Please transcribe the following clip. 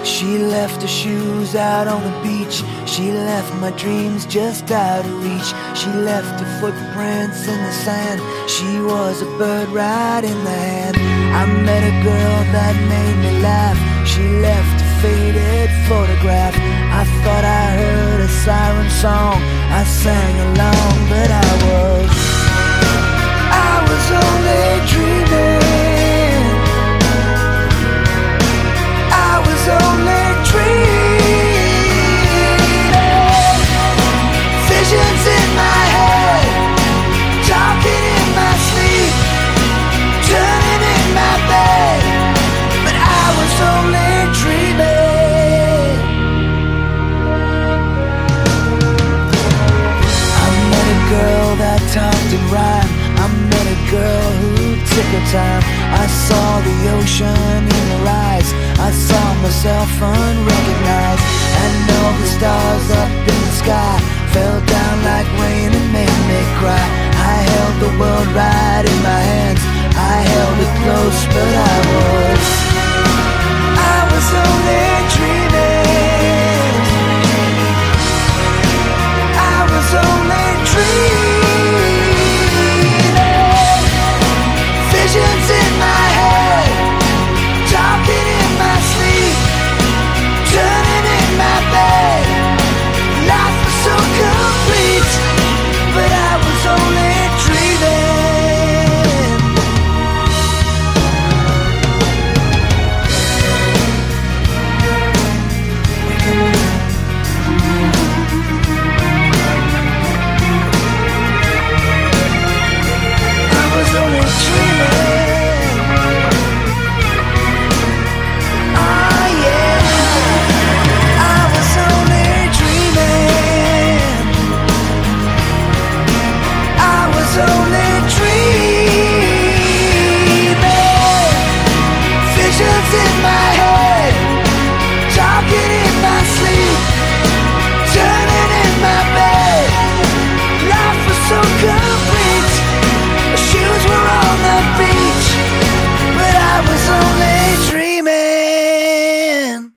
She left her shoes out on the beach. She left my dreams just out of reach. She left her footprints in the sand. She was a bird right in the hand. I met a girl that made me laugh. She left a faded photograph. I thought I heard a siren song. I sang along, but I was only dreaming. I was only dreaming. Visions in my head, talking in my sleep, turning in my bed, but I was only dreaming. I met a girl that talked in rhyme. I met a girl who took her time. I saw the ocean in her eyes. I saw myself unrecognized.